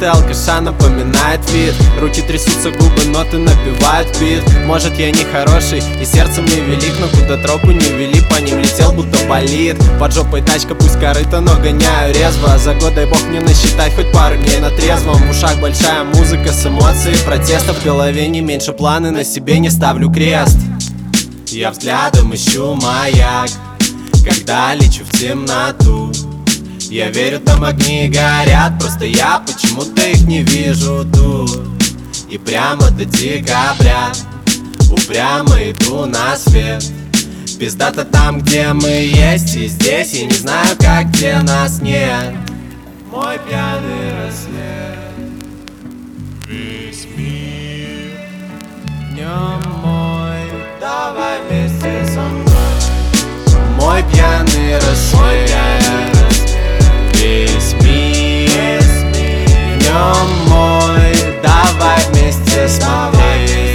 ты алкаша, напоминает вид. Руки трясутся, губы, ноты напевают бит. Может я не хороший и сердцем не велик, но куда тропы не вели, по ним летел, будто болит. Под жопой тачка, пусть корыто, но гоняю резво. За год дай бог мне насчитать хоть пару дней на трезвом. В ушах большая музыка с эмоцией протеста, в голове не меньше планы, на себе не ставлю крест. Я взглядом ищу маяк, когда лечу в темноту. Я верю, там огни горят, просто я почему-то их не вижу тут. И прямо до декабря упрямо иду на свет. Пиздата там, где мы есть, и здесь я не знаю, как, где нас нет. Мой пьяный рассвет, весь мир в нем мой, давай вместе со мной. Мой пьяный рассвет, весь мир в нем мой, давай вместе смотреть,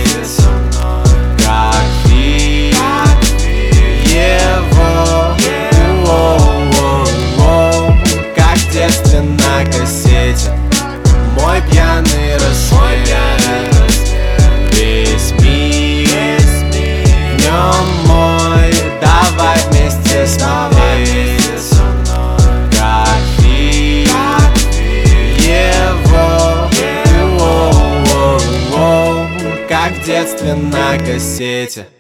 как фильм его, как в детстве на кассете. Мой пьяный рассвет, весь мир в нем мой, давай вместе смотреть, как фильм его, как в детстве на кассете.